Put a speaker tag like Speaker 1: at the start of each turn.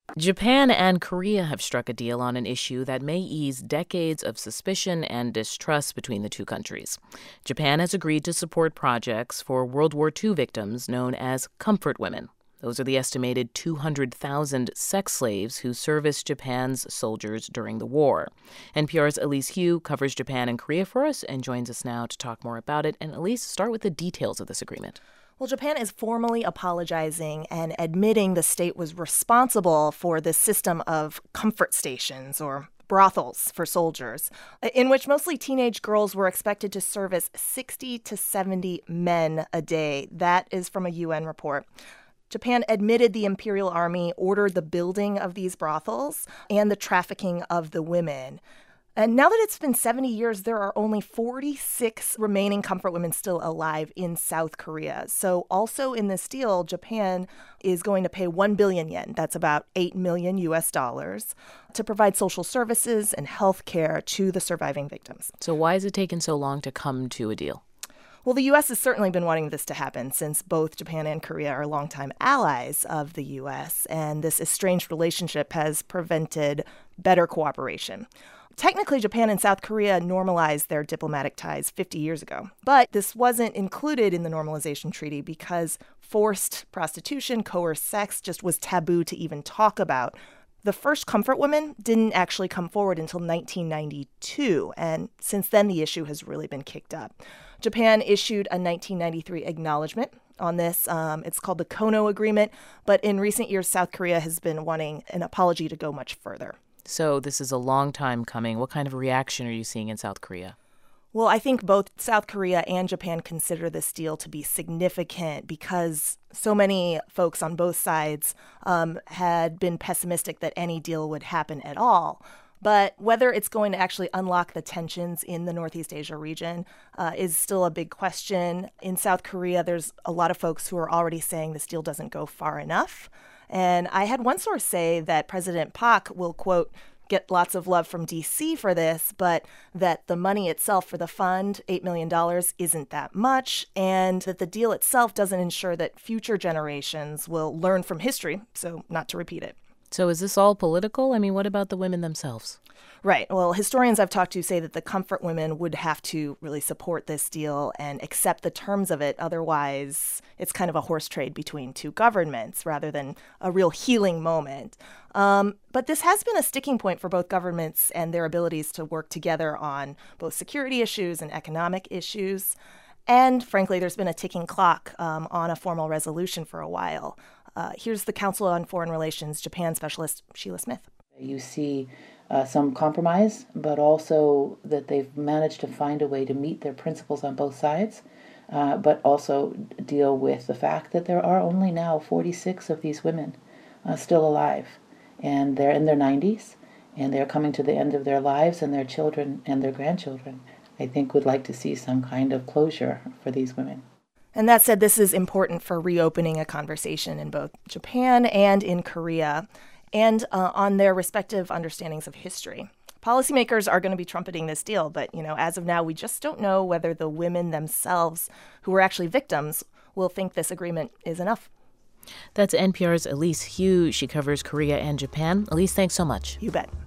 Speaker 1: Japan and Korea have struck a deal on an issue that may ease decades of suspicion and distrust between the two countries. Japan has agreed to support projects for World War II victims known as comfort women. Those are the estimated 200,000 sex slaves who serviced Japan's soldiers during the war. NPR's Elise Hu covers Japan and Korea for us and joins us now to talk more about it. And Elise, start with the details of this agreement.
Speaker 2: Well, Japan is formally apologizing and admitting the state was responsible for this system of comfort stations or brothels for soldiers, in which mostly teenage girls were expected to service 60 to 70 men a day. That is from a UN report. Japan admitted the Imperial Army ordered the building of these brothels and the trafficking of the women. And now that it's been 70 years, there are only 46 remaining comfort women still alive in South Korea. So also in this deal, Japan is going to pay 1 billion yen, that's about $8 million US, to provide social services and health care to the surviving victims.
Speaker 1: So why has it taken so long to come to a deal?
Speaker 2: Well, the U.S. has certainly been wanting this to happen since both Japan and Korea are longtime allies of the U.S., and this estranged relationship has prevented better cooperation. Technically, Japan and South Korea normalized their diplomatic ties 50 years ago, but this wasn't included in the normalization treaty because forced prostitution, coerced sex just was taboo to even talk about. The first comfort women didn't actually come forward until 1992, and since then the issue has really been kicked up. Japan issued a 1993 acknowledgement on this. It's called the Kono Agreement, but in recent years, South Korea has been wanting an apology to go much further.
Speaker 1: So this is a long time coming. What kind of reaction are you seeing in South Korea?
Speaker 2: Well, I think both South Korea and Japan consider this deal to be significant because so many folks on both sides had been pessimistic that any deal would happen at all. But whether it's going to actually unlock the tensions in the Northeast Asia region is still a big question. In South Korea, there's a lot of folks who are already saying this deal doesn't go far enough. And I had one source say that President Park will, quote, get lots of love from D.C. for this, but that the money itself for the fund, $8 million, isn't that much, and that the deal itself doesn't ensure that future generations will learn from history, so not to repeat it.
Speaker 1: So is this all political? I mean, what about the women themselves?
Speaker 2: Right. Well, historians I've talked to say that the comfort women would have to really support this deal and accept the terms of it. Otherwise, it's kind of a horse trade between two governments rather than a real healing moment. But this has been a sticking point for both governments and their abilities to work together on both security issues and economic issues. And frankly, there's been a ticking clock on a formal resolution for a while. Here's the Council on Foreign Relations Japan specialist Sheila Smith.
Speaker 3: You see some compromise, but also that they've managed to find a way to meet their principles on both sides, but also deal with the fact that there are only now 46 of these women still alive. And they're in their 90s, and they're coming to the end of their lives, and their children and their grandchildren, I think, would like to see some kind of closure for these women.
Speaker 2: And that said, this is important for reopening a conversation in both Japan and in Korea, and on their respective understandings of history. Policymakers are going to be trumpeting this deal, but, as of now, we just don't know whether the women themselves, who were actually victims, will think this agreement is enough.
Speaker 1: That's NPR's Elise Hu. She covers Korea and Japan. Elise, thanks so much.
Speaker 2: You bet.